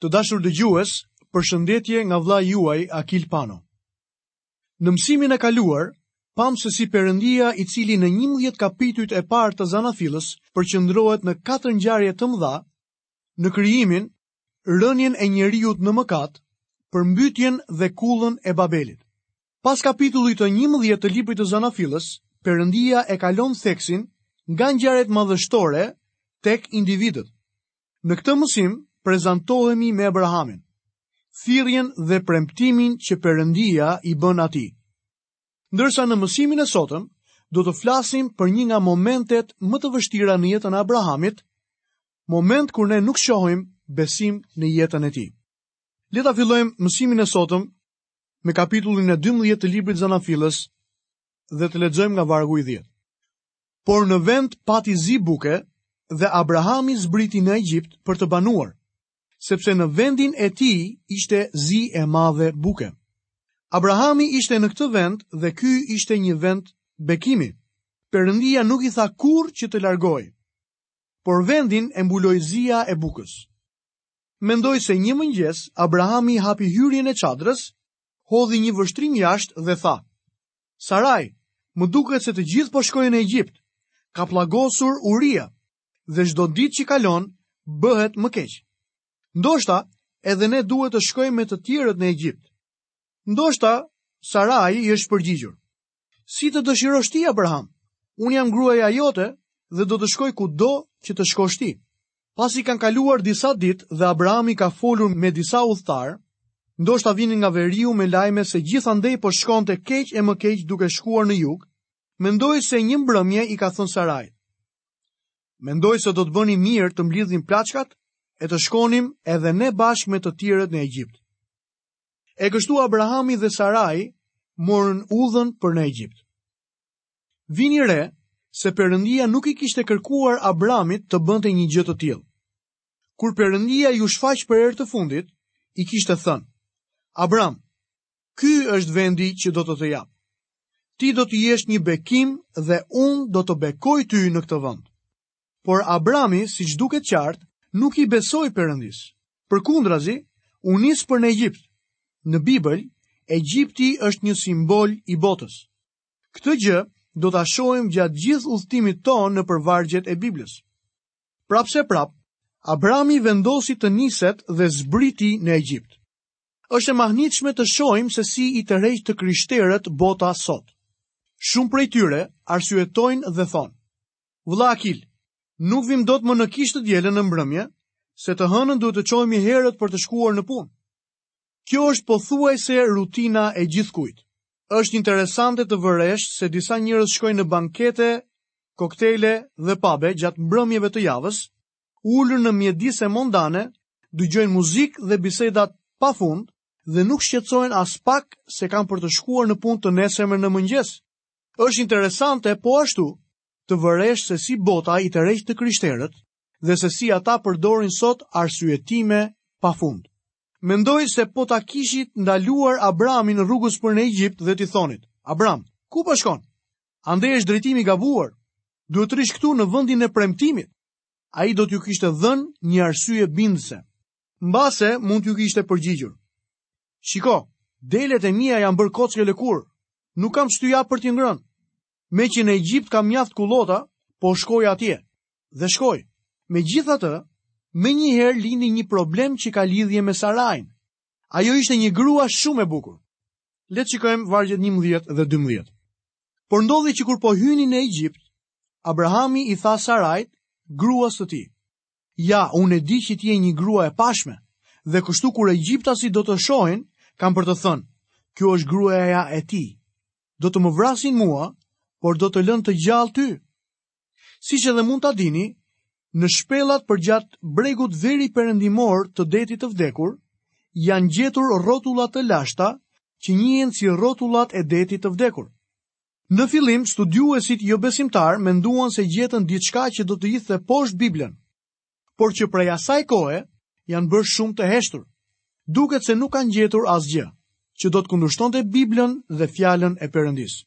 Të dashur dëgjues, përshëndetje nga vlla juaj Akil Pano. Në mësimin e kaluar, pam se si Perëndia, i cili në 11 kapitujt e parë të Zanafillës përqendrohet në 4 ngjarje të mëdha, në krijimin, rënien e njeriut në mëkat, përmbytjen dhe kullën e Babelit. Pas kapitullit të 11 të librit të Zanafillës, Perëndia e kalon theksin nga ngjarjet madhështore tek individët. Në këtë mësim prezantohemi me Abrahamin, thirrjen dhe premtimin që Perëndia i bën atij. Ndërsa në mësimin e sotëm do të flasim për një nga momentet më të vështira në jetën e Abrahamit, moment kur ne nuk shohim besim në jetën e tij. Le ta fillojmë mësimin e sotëm me kapitullin e 12 të librit Zanafillës dhe të lexojmë nga vargu i 10. Por në vend pati zi buke dhe Abrahami zbriti në Egjipt për të banuar, sepse në vendin e tij ishte zi e madhe buke. Abrahami ishte në këtë vend dhe ky ishte një vend bekimi. Perëndia nuk i tha kurrë që të largoj, por vendin e mbuloi zia e bukës. Mendoj se një mëngjes Abrahami hapi hyrjen e çadrës, hodhi një vështrim jashtë dhe tha: "Saraj, më duket se të gjithë po shkojnë në Egjipt. Ka pllagosur Uria dhe çdo ditë që kalon bëhet më keq. Ndoshta edhe ne duhet të shkojmë me të tjerët në Egjipt." Ndoshta Sarai i është përgjigjur: "Si të dëshirosh ti, Abraham? Unë jam gruaja jote dhe do të shkoj kudo që të shkosh ti." Pasi kanë kaluar disa ditë dhe Abrahami ka folur me disa udhëtar, ndoshta vinin nga veriu me lajme se gjithandej po shkonte keq e më keq duke shkuar në jug, mendoi se një mbrëmje i ka thënë Sarai: "Mendoj se do të bëni mirë të mblidhim plaçkat e të shkonim edhe ne bashkë me të tjerët në Egjipt." E kështu Abrahami dhe Sarai morën udhën për në Egjipt. Vini re se Perëndia nuk i kishte kërkuar Abramit të bënte një gjë të tillë. Kur Perëndia ju shfaq për herë të fundit, i kishte thënë: "Abram, ky është vendi që do të jap. Ti do të jesh një bekim dhe unë do të bekoj ty në këtë vend." Por Abrami, siç duket qartë, nuk i besoi Perëndis. Përkundrazi, u nis për në Egjipt. Në Bibël, Egjipti është një simbol i botës. Këtë gjë do ta shohim gjatë gjithë udhëtimit tonë në vargjet e Biblës. Prapse prap, Abrami vendosi të niset dhe zbriti në Egjipt. Është e mahnitshme të shohim se si i tërheq të krishterët bota sot. Shumë prej tyre arsyetojnë dhe thonë: "Vëlla Akil, nuk vim dot më në kishë të dielën në mbrëmje, se të hënën duhet të çohemi herët për të shkuar në punë." Kjo është pothuajse rutina e gjithkujt. Është interesante të vëresh se disa njerëz shkojnë në bankete, koktejle dhe pube gjatë mbrëmjeve të javës, ulur në mjedise mondane, dëgjojnë muzikë dhe bisedat pafund dhe nuk shqetësohen as pak se kanë për të shkuar në punë të nesërmen në mëngjes. Është interesante po ashtu të vëresh se si bota i tërheq të krishterët dhe se si ata përdorin sot arsyetime pafund. Mendoj se po ta kishit ndaluar Abramin në rrugës për në Egjipt dhe t'i thonit: "Abram, ku po shkon? Andej është drejtimi i gabuar. Duhet të rish këtu në vendin e premtimit." Ai do t'ju kishte dhënë një arsye bindëse. Mbase mund t'ju kishte përgjigjur: "Shiko, delet e mia janë bërë kocke lëkur. Nuk kam ç'ty jap për t'i ngrënë. Me që në Egjipt kam mjaft kullota, po shkoj atje." Dhe shkoj. Megjithatë, me njëherë lindi një problem që ka lidhje me Sarajn. Ajo ishte një grua shumë e bukur. Le të shikojmë vargjet 11 dhe 12. Por ndodhi që kur po hynin në Egjipt, Abrahami i tha Sarajt, gruas së tij: "Ja, unë e di që ti je një grua e pashme, dhe kështu kur egjiptasit do të shohin, kanë për të thënë: kjo është gruaja e tij. Do të më vrasin mua, por do të lënë të gjallë ty." Siç edhe mund ta dini, në shpellat përgjatë bregut veri perëndimor të detit të vdekur, janë gjetur rrotullat të lashta që njihen si rrotullat e detit të vdekur. Në fillim, studiuesit jo besimtar menduan se gjetën diçka që do të hidhte poshtë Biblën, por që prej asaj kohe janë bërë shumë të heshtur. Duket se nuk kanë gjetur asgjë që do të kundërshtonte Biblën dhe fjalën e Perëndis.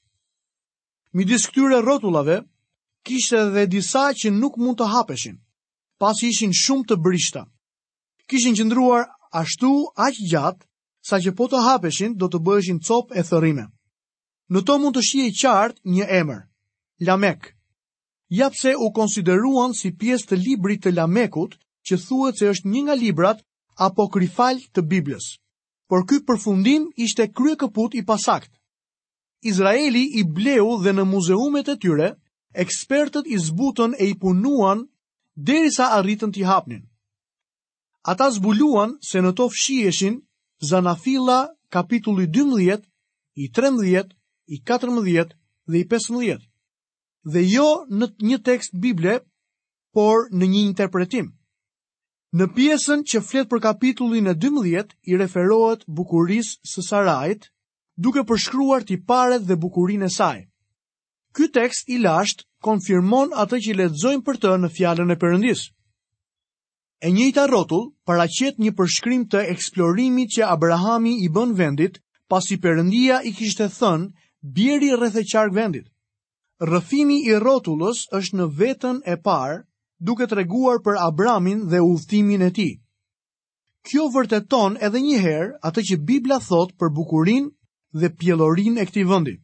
Midis këtyre rrotullave kishte edhe disa që nuk mund të hapeshin, pasi ishin shumë të brishta. Kishin qëndruar ashtu aq gjatë, sa që po të hapeshin do të bëheshin copë e thërrime. Në to mund të shihej qartë një emër, Lamek. Ja pse u konsideruan si pjesë të librit të Lamekut, që thuhet se është një nga librat apokrifal të Biblës. Por ky përfundim ishte kryekëput i pasakt. Izraeli i bleu dhe në muzeumet e tyre, ekspertët i zbutën e i punuan derisa arritën t'i hapnin. Ata zbuluan se në to fshiheshin Zanafilla kapitulli 12, i 13, i 14 dhe i 15. Dhe jo në një tekst Bible, por në një interpretim. Në pjesën që flet për kapitullin e 12 i referohet bukurisë së Sarajit, duke përshkruar tiparet dhe bukurinë e saj. Ky tekst i lashtë konfirmon atë që lexojmë për të në fjalën e Perëndisë. E njëjta rrotull paraqet një përshkrim të eksplorimit që Abrahami i bën vendit, pasi Perëndia i kishte thënë bjeri rreth e qark vendit. Rrëfimi i rrotullës është në vetën e parë, duke treguar për Abramin dhe udhëtimin e tij. Kjo vërteton edhe një herë atë që Bibla thot për bukurinë dhe pjellorinë e këtij vendi.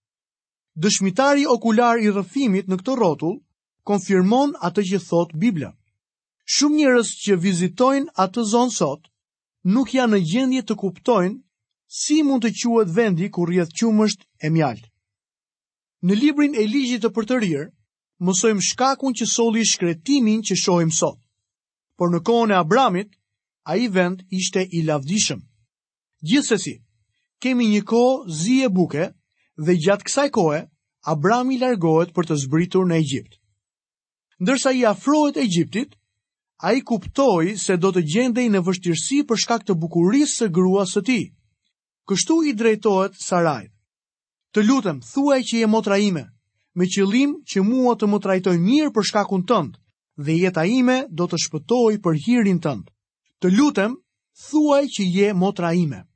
Dëshmitari okular i rrëfimit në këtë rrotull konfirmon atë që thot Bibla. Shumë njerëz që vizitojnë atë zonë sot nuk janë në gjendje të kuptojnë si mund të quhet vendi ku rrjedh qumësht e mjalt. Në librin e ligjit të përtërir, mësojmë shkakun që solli shkretimin që shohim sot. Por në kohën e Abramit, ai vend ishte i lavdishëm. Gjithsesi, kemi një kohë zi e buke dhe gjatë kësaj kohe, Abrami largohet për të zbritur në Egjipt. Ndërsa i afrohet Egjiptit, ai kuptoi se do të gjendej në vështirësi për shkak të bukurisë së gruas së tij. Kështu i drejtohet Sarajit. Të lutem, thuaj që je motra ime, me qëllim që mua të më trajtoj mirë për shkakun tënd, dhe jeta ime do të shpëtojë për hirin tënd. Të lutem, thuaj që je motra ime.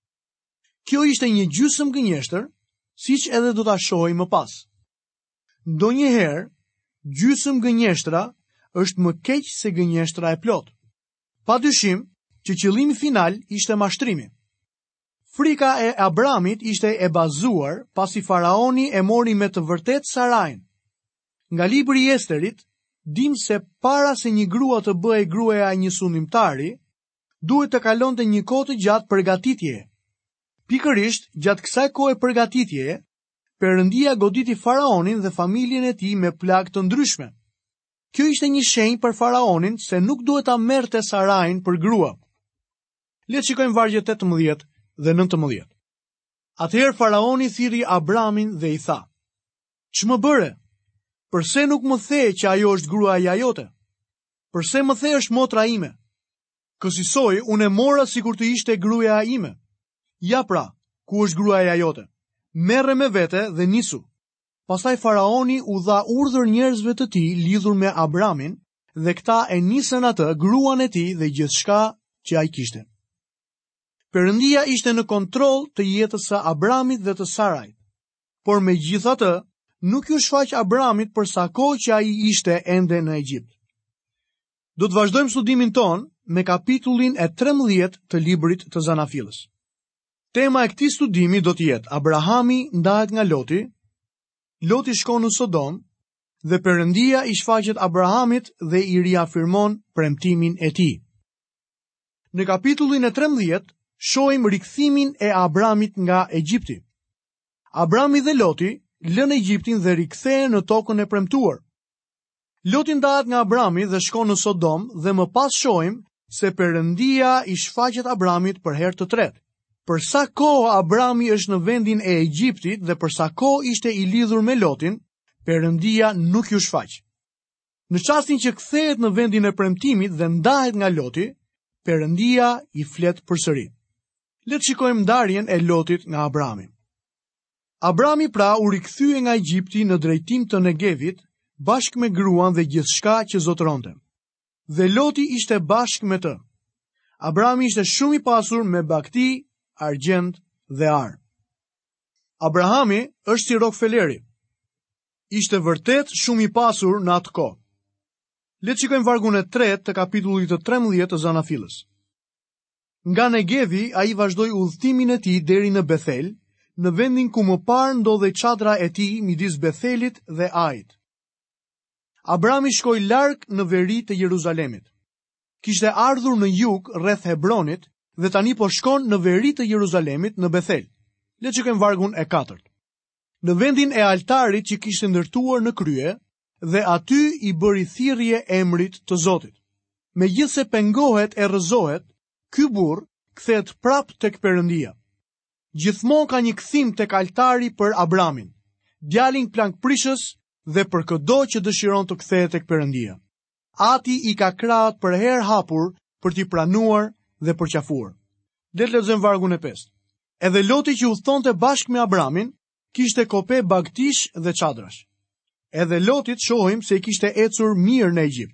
Kjo ishte një gjysmë gënjeshtër, siç edhe do ta shohim më pas. Ndonjëherë, gjysmë gënjeshtra është më keq se gënjeshtra e plot. Padyshim që qëllimi final ishte mashtrimi. Frika e Abramit ishte e bazuar pasi faraoni e mori me të vërtet Sarajin. Nga libri i Esterit, dim se para se një grua të bëhej gruaja e një sundimtari, duhet të kalonte një kohë të gjatë përgatitjeje. Pikërisht, gjatë kësaj kohe përgatitjeje, Perëndia goditi faraonin dhe familjen e tij me plagë të ndryshme. Kjo ishte një shenjë për faraonin se nuk duhet ta merrte Sarajin për grua. Le të shikojmë vargjet 18 dhe 19. Atëherë faraoni thirri Abramin dhe i tha: "Ç'më bëre? Përse nuk më the që ajo është gruaja jote? Përse më the është motra ime? Kësaj unë e mora sikur të ishte gruaja ime. Ja pra, ku është gruaja jote? Merre me vete dhe nisu." Pastaj faraoni u dha urdhër njerëzve të tij lidhur me Abramin, dhe këta e nisën atë, gruan e tij dhe gjithçka që ai kishte. Perëndia ishte në kontroll të jetës së Abramit dhe të Sarajit. Por megjithatë, nuk ju shfaq Abramit për sa kohë që ai ishte ende në Egjipt. Do të vazhdojmë studimin ton me kapitullin e 13 të librit të Zanafillës. Tema e këtij studimi do të jetë Abrahami ndahet nga Loti, Loti shkon në Sodom dhe Perëndia i shfaqet Abrahamit dhe i riafirmon premtimin e tij. Në kapitullin e 13 shohim rikthimin e Abramit nga Egjipti. Abrami dhe Loti lën Egjiptin dhe rikthehen në tokën e premtuar. Loti ndahet nga Abrami dhe shkon në Sodom dhe më pas shohim se Perëndia i shfaqet Abramit për herë të tretë. Për sa kohë Abrami është në vendin e Egjiptit dhe për sa kohë ishte i lidhur me Lotin, Perëndia nuk ju shfaq. Në çastin që kthehet në vendin e premtimit dhe ndahet nga Loti, Perëndia i flet përsëri. Le të shikojmë ndarjen e Lotit nga Abrami. Abrami pra u rikthye nga Egjipti në drejtim të Negevit, bashkë me gruan dhe gjithçka që zotëronte. Dhe Loti ishte bashkë me të. Abrami ishte shumë i pasur me bagti, argjend dhe ar. Abrahami është si Rockefelleri. Ishte vërtet shumë i pasur në atë kohë. Le të shikojmë vargun e 3 të kapitullit të 13 të Zanafillës. Nga Negevi, ai vazhdoi udhëtimin e tij deri në Bethel, në vendin ku më parë ndodhej çadra e tij midis Bethelit dhe Ajit. Abrami shkoi larg në veri të Jeruzalemit. Kishte ardhur në jug rreth Hebronit dhe tani po shkon në veri të Jeruzalemit në Bethel. Le të shikojmë vargun e 4. Në vendin e altarit që kishte ndërtuar në krye, dhe aty i bëri thirrje emrit të Zotit. Megjithse pengohet e rrëzohet, ky burr kthehet prap tek Perëndia. Gjithmonë ka një kthim tek altari për Abramin, djalin plankprishës dhe për çdo që dëshiron të kthehet tek Perëndia. Ati i ka krahët për herë hapur për t'i pranuar dhe për qafuar. Le të lexojmë vargun e 5. Edhe Loti që udhtonte bashkë me Abramin, kishte kope bagtish dhe çadrash. Edhe Lotit shohim se i kishte ecur mirë në Egjipt.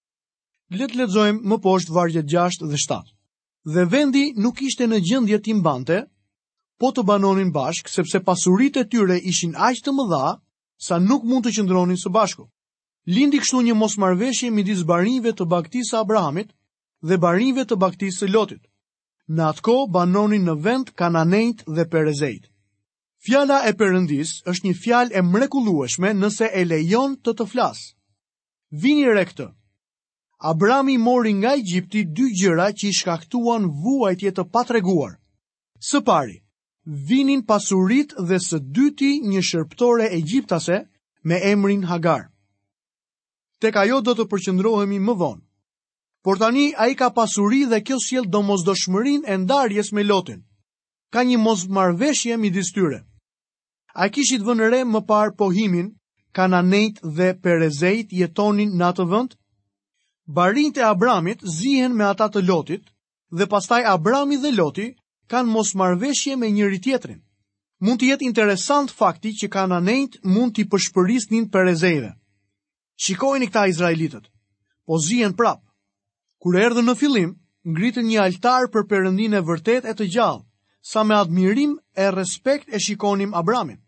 Le të lexojmë më poshtë vargjet 6 dhe 7. Dhe vendi nuk ishte në gjendje t'i mbante, po të banonin bashk, sepse pasuritë e tyre ishin aq të mëdha sa nuk mund të qëndronin së bashku. Lindi kështu një mosmarrveshje midis barinjve të bagtisë së Abrahamit dhe barinjve të bagtisë së Lotit. Në atë kohë banonin në vend Kananejt dhe Perezejt. Fjala e Perëndis është një fjalë e mrekullueshme nëse e lejon të flas. Vini re këtë. Abrami mori nga Egjipti 2 gjëra që i shkaktuan vuajtje të patreguar. Së pari, vinin pasuritë dhe së dyti një shërptore egjiptase me emrin Hagar. Tek ajo do të përqendrohemi më vonë. Por tani ai ka pasuri dhe kjo sjell domosdoshmërinë e ndarjes me Lotin. Ka një mosmarrveshje midis tyre. Ai kishit vënë re më parë pohimin, Kananejt dhe Perezejt jetonin në atë vend. Barinjt e Abramit zihen me ata të Lotit dhe pastaj Abrami dhe Loti kanë mosmarrveshje me njëri tjetrin. Mund të jetë interesant fakti që Kananejt mund t'i përshpërisnin Perezejve. Shikojeni këta izraelitët, po zihen prap. Kur erdhën në fillim, ngritën një altar për Perëndinë e vërtet e të gjallë, sa me admirim e respekt e shikonim Abramin.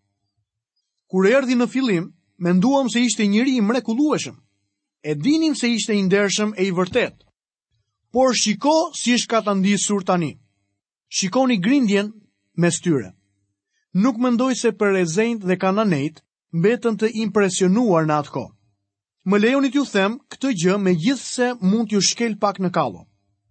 Kur erdhi në fillim, menduam se ishte njëri i mrekullueshëm. E dinim se ishte i ndershëm e i vërtet. Por shiko si është ka të ndisur tani. Shikoni grindjen mes tyre. Nuk mendoj se Perezejt dhe Kananejt mbetën të impresionuar në atë kohë. Më lejoni t'ju them këtë gjë megjithse mund t'ju shkel pak në kallo.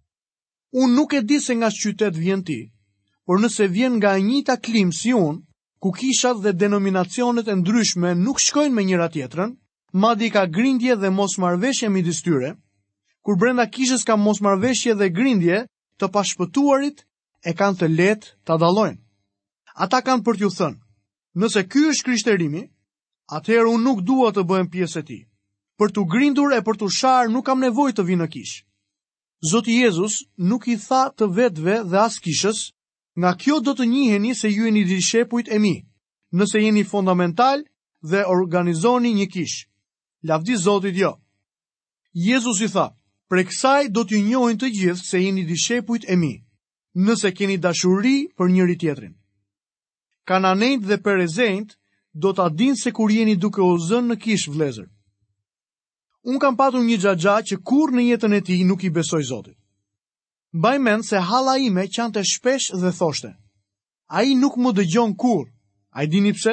Unë nuk e di se nga qytet vjen ti, por nëse vjen nga e njëjta klim si unë, ku kishat dhe denominacionet e ndryshme nuk shkojnë me njëra tjetrën, madje ka grindje dhe mosmarrveshje midis tyre, kur brenda kishës ka mosmarrveshje dhe grindje, të pashpëtuarit e kanë të lehtë ta dallojnë. Ata kanë për t'ju thënë, nëse ky është krishterimi, atëherë unë nuk dua të bëhem pjesë e tij. Për t'u grindur e për t'u sharë nuk kam nevojë të vi në kishë. Zoti Jezus nuk i tha të vetëve dhe as kishës, nga kjo do të njiheni se ju jeni dishepujt e mi, nëse jeni fundamental dhe organizoni një kishë. Lavdi Zotit jo. Jezus i tha, prej kësaj do t'ju njohin të gjithë se jeni dishepujt e mi, nëse keni dashuri për njëri tjetrin. Kananejt dhe Perezejt do t'a dinë se kur jeni duke u zënë në kishë vëllezër. Unë kam patur një xhaxha që kur në jetën e tij nuk i besoj Zotit. Mbaj mend se halla ime qante shpesh dhe thoshte, ai nuk më dëgjon kur. Ai dini pse?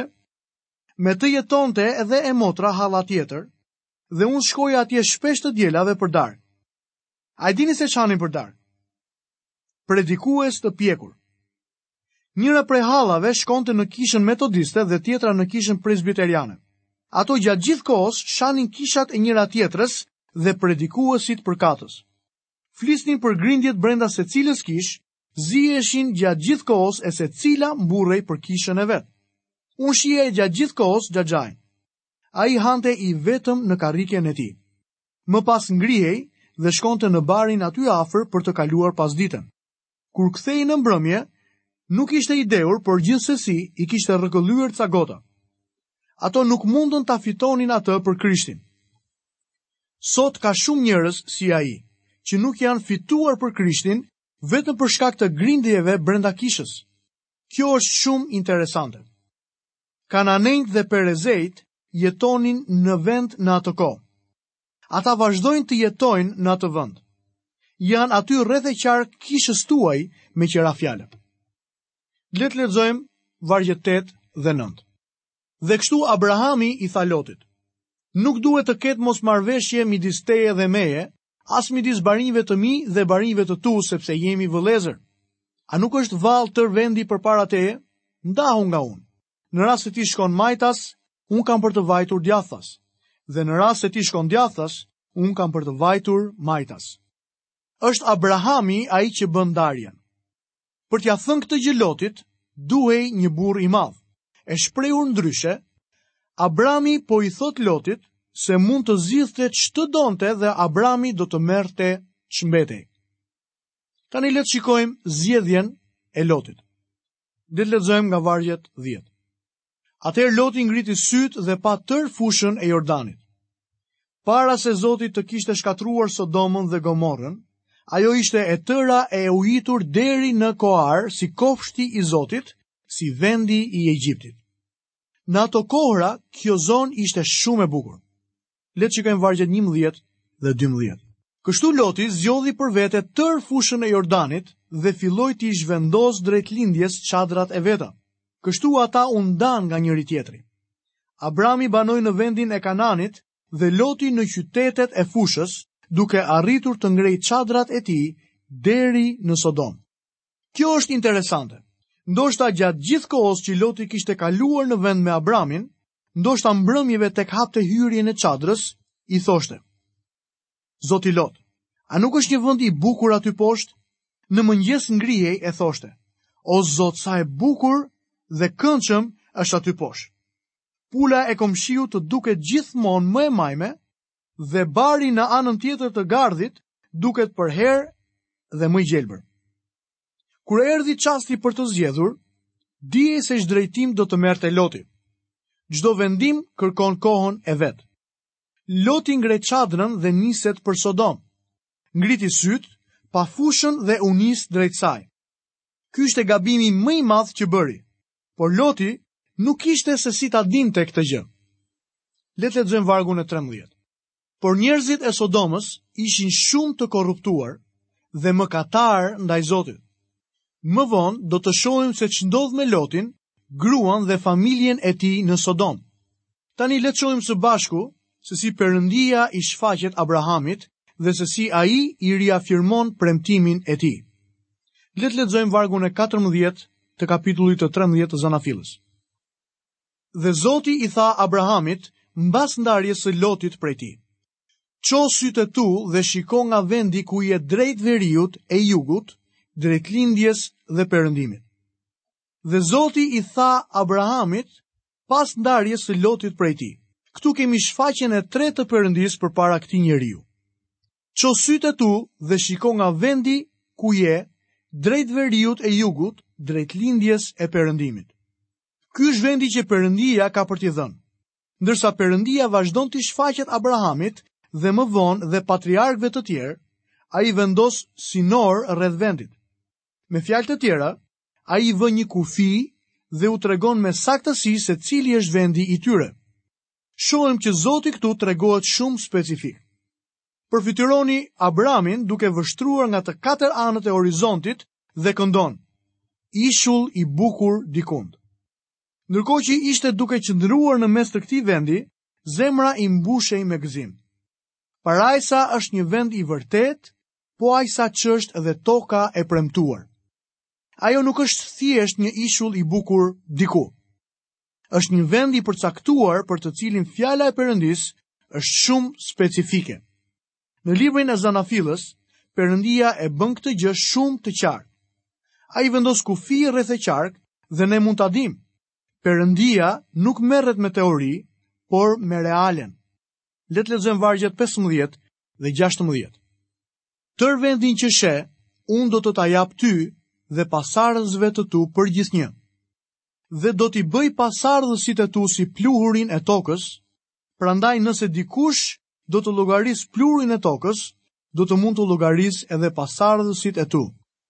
Me të jetonte edhe e motra halla tjetër, dhe unë shkoja atje shpesh të dielave për darkë. Ai dini se çanin për darkë? Predikues të pjekur. Njëra prej hallave shkonte në kishën metodiste dhe tjetra në kishën presbiteriane. Ato gjatë gjithë kohës shanin kishat e njëra tjetrës dhe predikuesit përkatës. Flisnin për grindjet brenda secilës kish, ziheshin gjatë gjithë kohës e secila mburrej për kishën e vet. Unë shihej gjatë gjithë kohës xhaxhain. Ai hante i vetëm në karriken e tij. Më pas ngrihej dhe shkonte në barin aty afër për të kaluar pasditën. Kur kthehej në mbrëmje, nuk ishte i dehur, por gjithsesi i kishte rrëkëllyer ca gota. Ato nuk mundën ta fitonin atë për Krishtin. Sot ka shumë njerëz si ai, që nuk janë fituar për Krishtin vetëm për shkak të grindjeve brenda kishës. Kjo është shumë interesante. Kananejt dhe Perezejt jetonin në vend në atë kohë. Ata vazhdojnë të jetojnë në atë vend. janë aty rreth e qark kishës tuaj me qira fjalë. Le të lexojmë vargjet 8 dhe 9. Dhe kështu Abrahami i tha Lotit: Nuk duhet të ketë mosmarrveshje midis teje dhe meje, as midis barinjve të mi dhe barinjve të tu, sepse jemi vëllezër. A nuk është vallë tër vendi përpara teje? Ndahu nga unë. Në rast se ti shkon majtas, unë kam për të vajtur djathtas. Dhe në rast se ti shkon djathtas, unë kam për të vajtur majtas. Është Abrahami ai që bën ndarjen. Për t'ia thënë këtë gjë Lotit, duhej një burr i madh. E shprehur ndryshe, Abrami po i thot Lotit se mund të zgjidhte ç'të donte dhe Abrami do të merrte ç'mbetej. Tani le të shikojmë zgjedhjen e Lotit. Le të lexojmë nga vargjet 10. Atëherë Loti ngriti syt dhe pa tër fushën e Jordanit. Para se Zoti të kishte shkatruar Sodomën dhe Gomorrën, ajo ishte e tëra e ujitur deri në Koar, si kopshti i Zotit, si vendi i Egjiptit. Në ato kohra, kjo zonë ishte shumë e bukur. Le të shikojmë vargjet 11 dhe 12. Kështu Loti zgjodhi për vete tër fushën e Jordanit dhe filloi t'i zhvendos drejt lindjes çadrat e veta. Kështu ata u ndan nga njëri tjetri. Abrami banoi në vendin e Kananit dhe Loti në qytetet e fushës, duke arritur të ngrejë çadrat e tij deri në Sodom. Kjo është interesante. Ndoshta gjatë gjithë kohës që Loti kishte kaluar në vend me Abramin, ndoshta mbrëmjeve tek hapte hyrjen e çadrës, i thoshte: Zoti Lot, a nuk është një vend i bukur aty poshtë? Në mëngjes ngrihej e thoshte: O Zot, sa e bukur dhe këndshëm është aty poshtë. Pula e komshiut të duket gjithmonë më e majme dhe bari në anën tjetër të gardhit duket për herë dhe më i gjelbër. Kur erdhi çasti për të zgjedhur, dihej se ç'drejtim do të merrte Loti. Çdo vendim kërkon kohën e vet. Loti ngre çadrën dhe niset për Sodom. Ngriti syt, pa fushën dhe u nis drejt saj. Ky ishte gabimi më i madh që bëri, por Loti nuk ishte se si ta dinte këtë gjë. Le të lexojmë vargun e 13. Por njerëzit e Sodomës ishin shumë të korruptuar dhe mëkatar ndaj Zotit. Më vonë do të shohim se ç'ndodh me Lotin, gruan dhe familjen e tij në Sodom. Tani le të shohim së bashku se si Perëndia i shfaqet Abrahamit dhe se si ai i riafirmon premtimin e tij. Le të lexojmë vargun e 14 të kapitullit të 13 të Zanafillës. Dhe Zoti i tha Abrahamit mbas ndarjes së Lotit prej tij: Ço sytë e tu dhe shiko nga vendi ku je drejt veriut e jugut, drejt lindjes dhe perëndimit. Dhe Zoti i tha Abrahamit pas ndarjes së Lotit prej tij. Ktu kemi shfaqjen e tretë të Perëndisë përpara këtij njeriu. Ço sytë e tu dhe shiko nga vendi ku je drejt veriut e jugut, drejt lindjes e perëndimit. Ky është vendi që Perëndia ka për t'i dhënë. Ndërsa Perëndia vazhdon t'i shfaqet Abrahamit dhe më vonë dhe patriarkëve të tjerë, ai vendos sinor rreth vendit. Me fjalë të tjera, ai vë një kufi dhe u tregon me saktësi se cili është vendi i tyre. Shohim që Zoti këtu tregohet shumë specifik. Përfytyroni Abramin duke vështruar nga të katër anët e horizontit dhe këndon: Ishull i bukur dikund. Ndërkohë që ishte duke qëndruar në mes të këtij vendi, zemra i mbushej me gëzim. Parajsa është një vend i vërtet, po aq sa që është edhe toka e premtuar. Ajo nuk është thjesht një ishull i bukur diku. Është një vend i përcaktuar për të cilin fjala e Perëndisë është shumë specifike. Në librin e Zanafillës, Perëndia e bën këtë gjë shumë të qartë. Ai vendos kufi rreth e qark dhe ne mund ta dimë. Perëndia nuk merret me teori, por me realen. Le të lexojmë vargjet 15 dhe 16. Tër vendin që she, unë do të ta jap ty dhe pasardhësve të tu për gjithnjë. Dhe do t'i bëj pasardhësit e tu si pluhurin e tokës, prandaj nëse dikush do të llogaris pluhurin e tokës, do të mund të llogaris edhe pasardhësit e tu.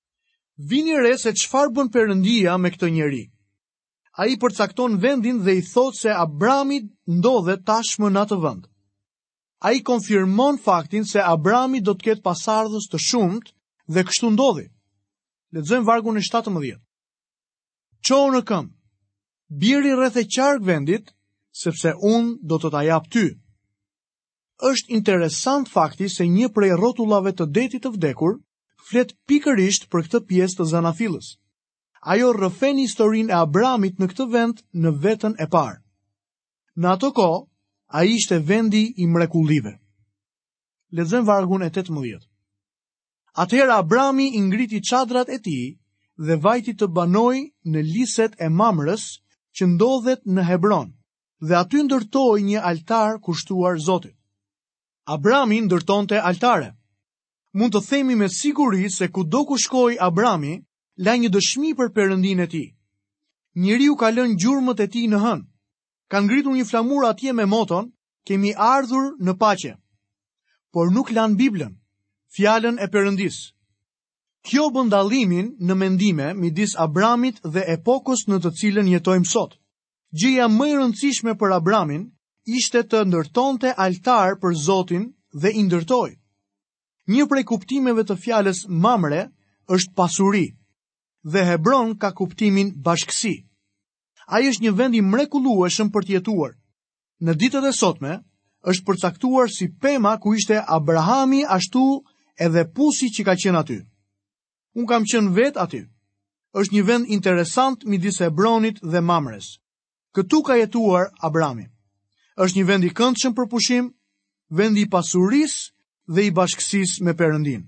Vini re se çfarë bën Perëndia me këtë njeri. Ai përcakton vendin dhe i thot se Abrami ndodhet tashmë në atë vend. ai konfirmon faktin se Abrami do të ketë pasardhës të shumt dhe kështu ndodhi. Lexojmë vargun e 17. Çohu në këmbë, biri rreth e qark vendit, sepse unë do të ta jap ty. Është interesant fakti se një prej rrotullave të detit të vdekur flet pikërisht për këtë pjesë të zanafillës. Ajo rrëfen historinë e Abramit në këtë vend në vetën e parë. Në ato kohë, ai ishte vendi i mrekullive. Lexojmë vargun e 18. Atëherë Abrami i ngriti çadrat e tij dhe vajti të banoj në liset e Mamrës që ndodhet në Hebron, dhe aty ndërtoi një altar kushtuar Zotit. Abrami ndërtonte altare. Mund të themi me siguri se kudo ku shkoi Abrami, la një dëshmi për Perëndinë e tij. Njeriu ka lënë gjurmët e tij në hënë. Ka ngritur një flamur atje me moton, kemi ardhur në paqe. Por nuk lanë Biblën, fjalën e Perëndisë. Kjo bën dallimin në mendime midis Abramit dhe epokës në të cilën jetojmë sot. Gjëja më e rëndësishme për Abramin ishte të ndërtonte altar për Zotin dhe i ndërtoi. Një prej kuptimeve të fjalës Mamre është pasuri, dhe Hebron ka kuptimin bashkësi. Ai është një vend i mrekullueshëm për të jetuar. Në ditët e sotme është përcaktuar si pema ku ishte Abrahami, ashtu edhe pusi që ka qenë aty. Unë kam qenë vetë aty. Është një vend interesant midis Hebronit dhe Mamres. Këtu ka jetuar Abrami. Është një vend i këndshëm për pushim, vend i pasurisë dhe i bashkësisë me Perëndin.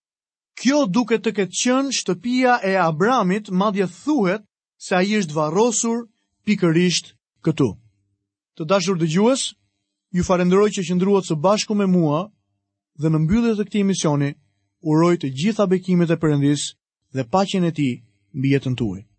Kjo duket të ketë qenë shtëpia e Abramit, madje thuhet se ai është varrosur pikërisht këtu. Të dashur dëgjues, ju falenderoj që qëndruat së bashku me mua dhe në mbyllje të këtij emisioni uroj të gjitha bekimet e Perëndisë dhe paqen e Tij mbi jetën tuaj.